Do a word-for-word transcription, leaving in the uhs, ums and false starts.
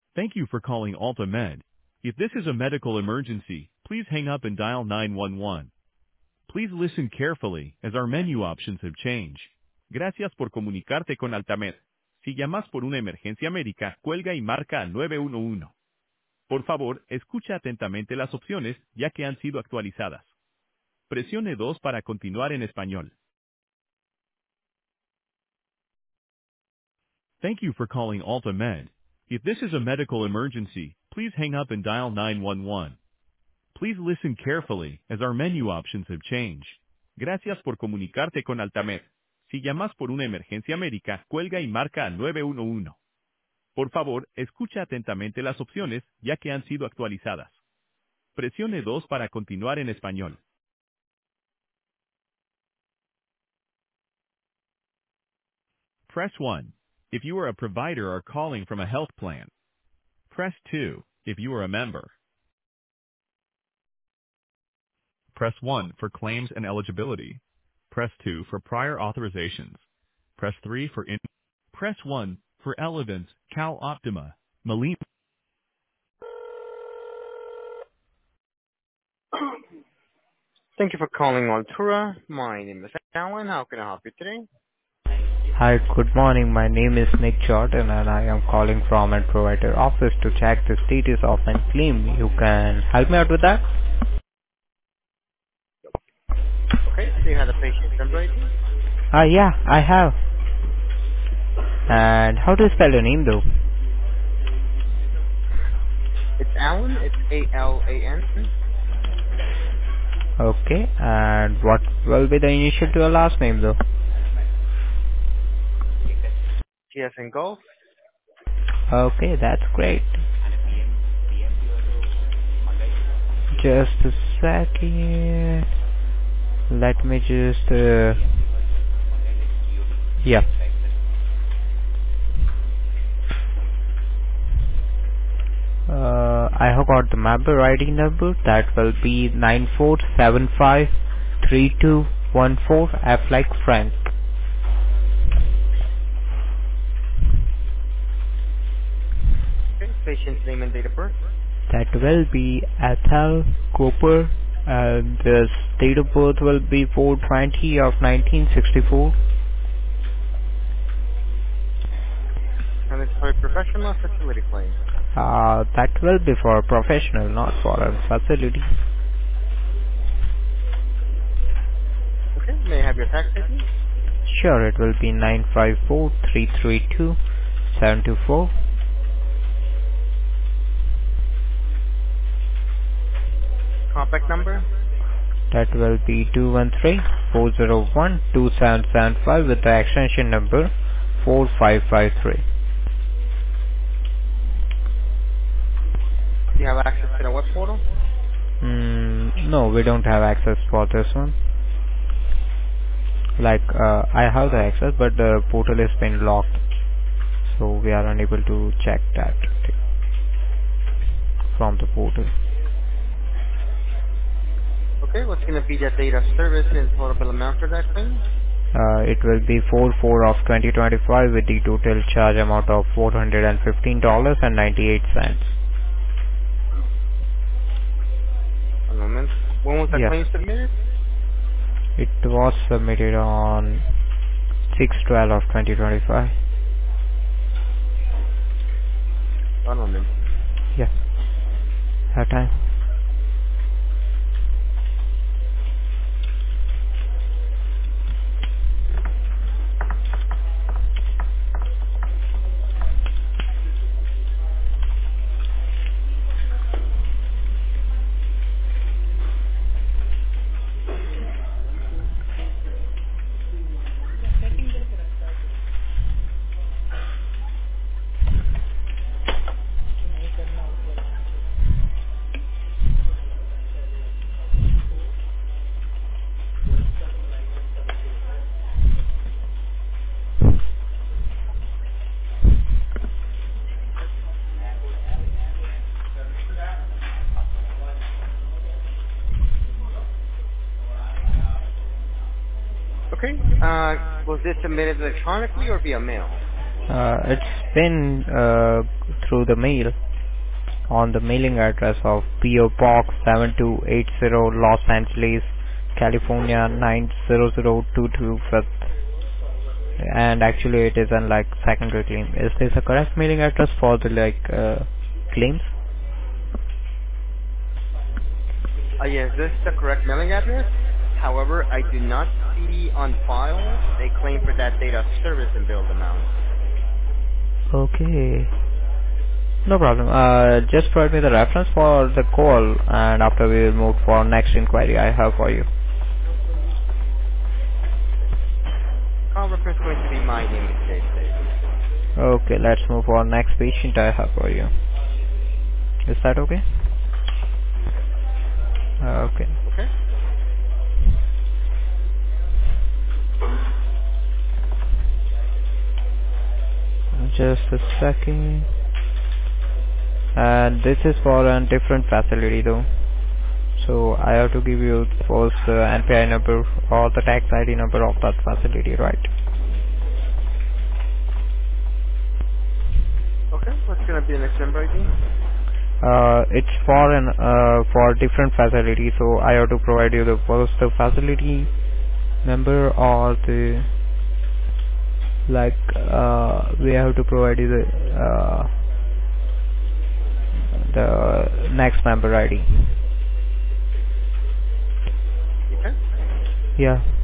Thank you for calling Alta Med. If this is a medical emergency, please hang up and dial nine one one. Please listen carefully as our menu options have changed. Gracias por comunicarte con Altamed. Si llamas por una emergencia médica, cuelga y marca al nueve uno uno. Por favor, escucha atentamente las opciones ya que han sido actualizadas. Presione dos para continuar en español. Thank you for calling Alta Med. If this is a medical emergency, please hang up and dial nine one one. Please listen carefully as our menu options have changed. Gracias por comunicarte con Altamed. Si llamas por una emergencia médica, cuelga y marca al nueve uno uno. Por favor, escucha atentamente las opciones ya que han sido actualizadas. Presione dos para continuar en español. Press one if you are a provider or calling from a health plan. Press two if you are a member. Press one for claims and eligibility. Press two for prior authorizations. Press three for in. Press one for Elevance, Cal Optima, Molina. Thank you for calling Altura. My name is Alan. How can I help you today? Hi, good morning. My name is Nick Jordan and I am calling from a provider office to check the status of my claim. You can help me out with that? Okay, so you had a patient number I D? Ah, yeah, I have. And how do you spell your name though? It's Alan. It's A L A N. Okay, and what will be the initial to your last name though? G S and Golf. Okay, that's great. Just a second. Let me just, uh, yeah. Uh, I have got the member I D number. That will be nine four seven five three two one four. F like Frank. Okay, patient's name and date of birth. That will be Ethel Cooper, and the date of birth will be four twenty of nineteen sixty-four. And it's for a professional or facility claim. Uh, that will be for a professional, not for a facility. Okay, may I have your tax I D? Sure, it will be nine five four three three two seven two four. Compact number? That will be two one three four zero one two seven seven five with the extension number four five five three. Do you have access to the web portal? Mm, no, we don't have access for this one. Like, uh, I have the access, but the portal has been locked, so we are unable to check that from the portal. Okay, what's going to be the date of service and total bill amount for that claim? Uh, it will be four four of twenty twenty-five with the total charge amount of four hundred fifteen dollars and ninety-eight cents. One moment. When was that Yeah, claim submitted? it was submitted on six twelve of twenty twenty-five. One moment. Yeah, that time. Okay, uh, was this submitted electronically or via mail? Uh, it's been uh, through the mail on the mailing address of P O Box seven two eight zero, Los Angeles, California nine zero zero two two with, and actually it is on like secondary claim. Is this a correct mailing address for the like uh, claims? Uh, yes, this is the correct mailing address. However, I do not see on file a claim for that data service and billed amount. Okay. No problem. Uh, just provide me the reference for the call, and after we will move for next inquiry I have for you. Call reference going to be my name, J C. Okay, let's move for next patient I have for you. Is that okay? Uh, okay. Okay. Just a second. And this is for a different facility though. So I have to give you first the N P I number or the tax I D number of that facility, right? Okay. What's gonna be the next number I D? Uh, it's for an uh, for different facility, so I have to provide you the first the facility number or the like uh, we have to provide you the uh, the next member I D. Okay. Yeah.